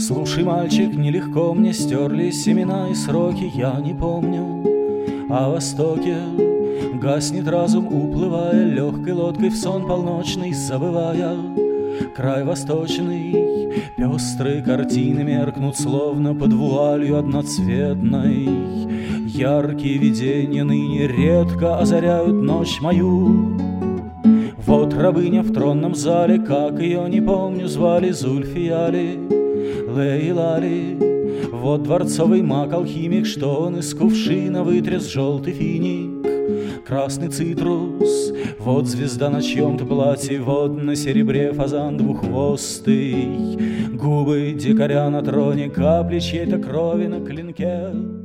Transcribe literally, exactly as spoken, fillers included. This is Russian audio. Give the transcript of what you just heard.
Слушай, мальчик, нелегко мне стерлись семена и сроки, я не помню о Востоке. Гаснет разум, уплывая легкой лодкой в сон полночный, забывая край восточный. Пестрые картины меркнут, словно под вуалью одноцветной. Яркие видения ныне редко озаряют ночь мою. Вот рабыня в тронном зале, как ее не помню, звали Зульфияли, Лейлали. Вот дворцовый маг-алхимик, что он из кувшина вытряс желтый финик, красный цитрус. Вот звезда на чьем-то платье, вот на серебре фазан двуххвостый. Губы дикаря на троне, капли чьей-то крови на клинке.